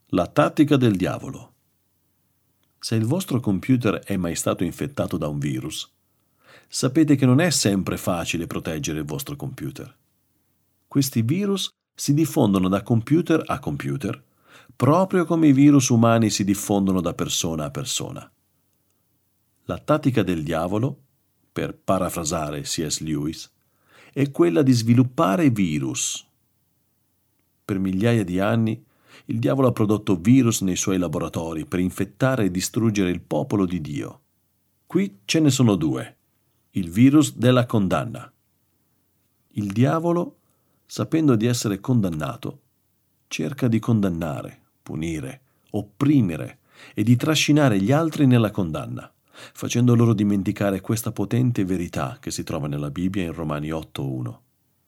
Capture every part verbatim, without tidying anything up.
La tattica del diavolo. Se il vostro computer è mai stato infettato da un virus, sapete che non è sempre facile proteggere il vostro computer. Questi virus si diffondono da computer a computer, proprio come i virus umani si diffondono da persona a persona. La tattica del diavolo, per parafrasare C S Lewis, è quella di sviluppare virus. Per migliaia di anni il diavolo ha prodotto virus nei suoi laboratori per infettare e distruggere il popolo di Dio. Qui ce ne sono due. Il virus della condanna. Il diavolo, sapendo di essere condannato, cerca di condannare, punire, opprimere e di trascinare gli altri nella condanna, facendo loro dimenticare questa potente verità che si trova nella Bibbia in Romani otto uno.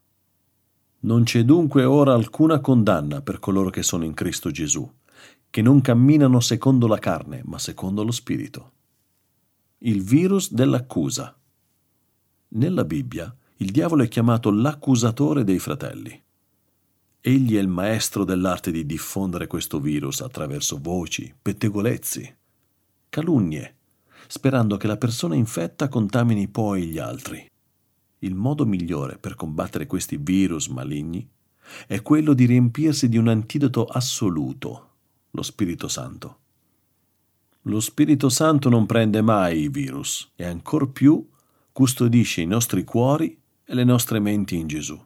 Non c'è dunque ora alcuna condanna per coloro che sono in Cristo Gesù, che non camminano secondo la carne, ma secondo lo Spirito. Il virus dell'accusa. Nella Bibbia il diavolo è chiamato l'accusatore dei fratelli. Egli è il maestro dell'arte di diffondere questo virus attraverso voci, pettegolezzi, calunnie, sperando che la persona infetta contamini poi gli altri. Il modo migliore per combattere questi virus maligni è quello di riempirsi di un antidoto assoluto, lo Spirito Santo. Lo Spirito Santo non prende mai i virus e ancor più custodisce i nostri cuori e le nostre menti in Gesù.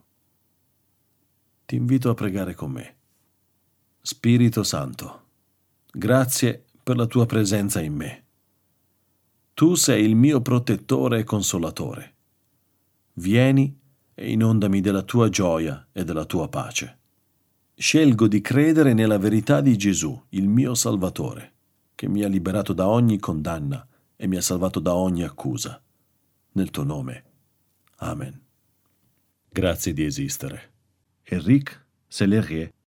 Ti invito a pregare con me. Spirito Santo, grazie per la tua presenza in me. Tu sei il mio protettore e consolatore. Vieni e inondami della tua gioia e della tua pace. Scelgo di credere nella verità di Gesù, il mio Salvatore, che mi ha liberato da ogni condanna e mi ha salvato da ogni accusa. Nel tuo nome. Amen. Grazie di esistere. Éric Sellerier